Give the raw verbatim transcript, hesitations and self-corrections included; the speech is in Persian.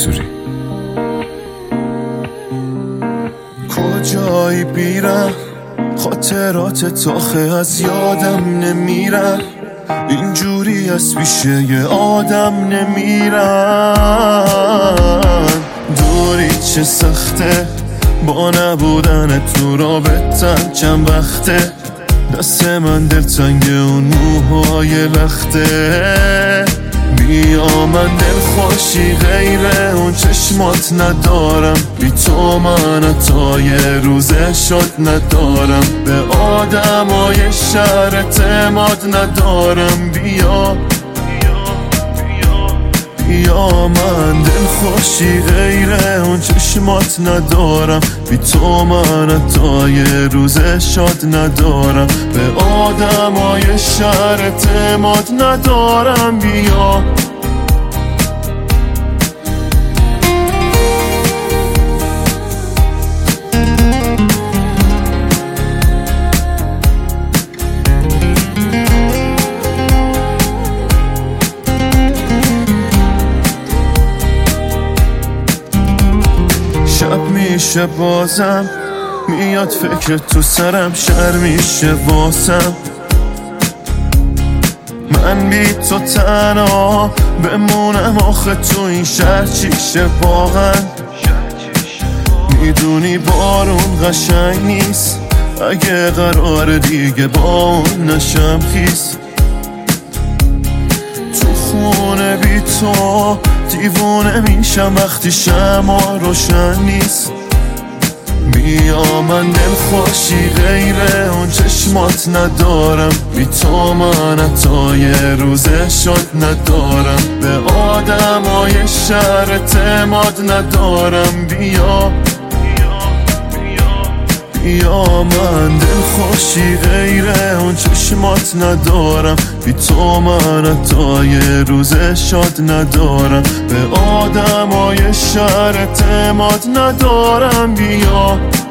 منصوری. کجایی بیرم خاطرات تاخه از یادم نمیرن، اینجوری از پیشه یه آدم نمیرن. دوری چه سخته با نبودن تو رابطم، چند وقته دست من دلتنگ اون موهای لخته. بیا من دل خوشی غیره اون چشمات ندارم، بی تو من حتی یه روزه شد ندارم. به آدمای شهر اعتماد ندارم. بیا بیا من دل خوشی غیره اون چشمات ندارم، بی تو من حتی یه روزه شاد ندارم. به آدمای شهر اعتماد ندارم. بیا شب میشه بازم میاد فکر تو سرم، شر میشه واسم من بی تو تنها بمونم. آخه تو این شهر چیشه واقعا؟ میدونی بارون قشنگ نیست اگه قرار دیگه با اون نشم خیس. تو خونه بی تو دیوونه میشم وقتی شمع روشن نیست. بیا من دل خوشی غیره اون چشمات ندارم، بی تو من حتی یه روزه شد ندارم. به آدمای شهر اعتماد ندارم. بیا بیا من دل خوشی غیره اون چشمات ندارم، بی تو من حتی یه روزه شاد ندارم. به آدمای شهر اعتماد ندارم. بیا